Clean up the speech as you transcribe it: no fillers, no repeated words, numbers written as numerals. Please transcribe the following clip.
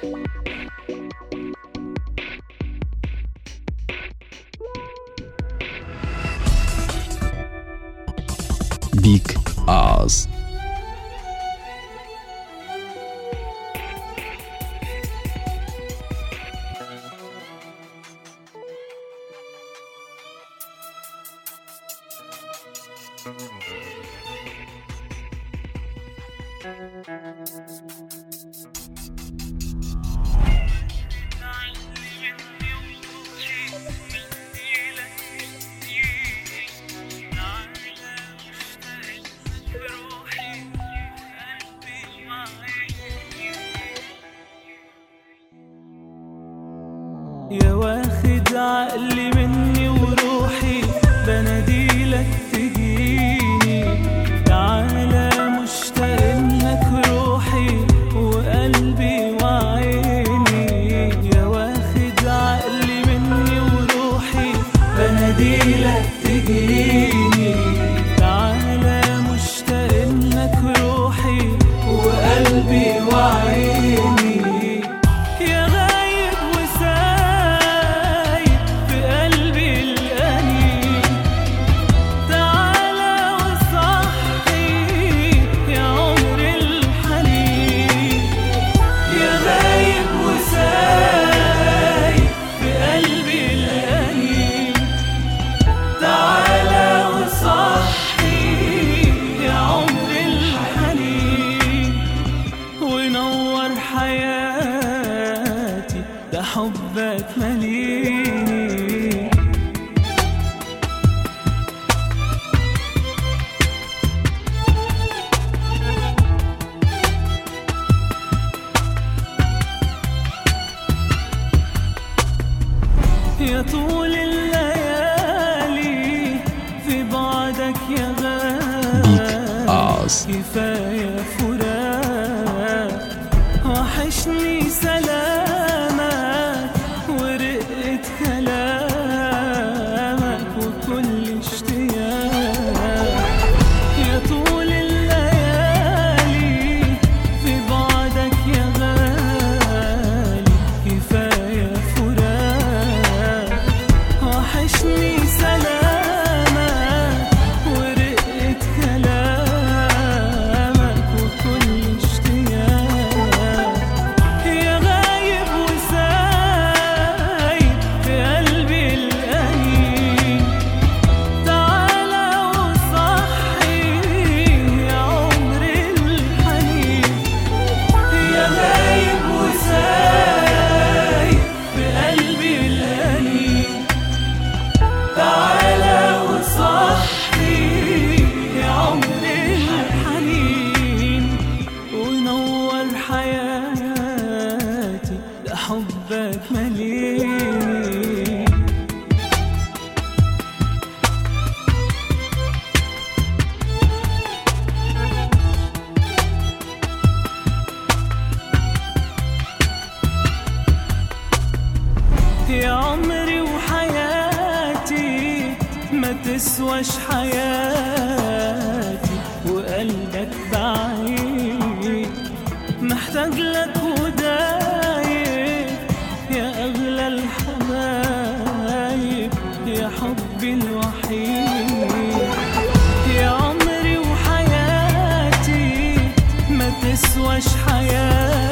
بيك آز. يا واخد عقلي مني وروحي بناديلك تجيني، تعالى مشتاق لك روحي وقلبي وعيني. يا واخد عقلي مني وروحي بناديلك تجيني، تعالى مشتاق لك روحي وقلبي وعيني. حياتي ده حبك مليني، يا طول الليالي في بعدك يا غالي، كفاية فراق وحشني سلامك ورقة كلامك وكل اشتياق. يا طول الليالي في بعدك يا غالي، كفاية فراق وحشني سلامك ورقة كلامك وكل اشتياق. يا غايب وسايب في قلبي الأنين، تعالى وصحي يا عمري الحنين. يا غايب وسايب في قلبي الأنين، تعالى وصحي يا عمري الحنين، ونور حياتي ده حبك مليني. يا عمري وحياتي ما تسواش حياتي وقلبك بعيد، محتاج لك ودايب يا أغلى الحبايب يا حبي الوحيد. يا عمري وحياتي ما تسواش حياتي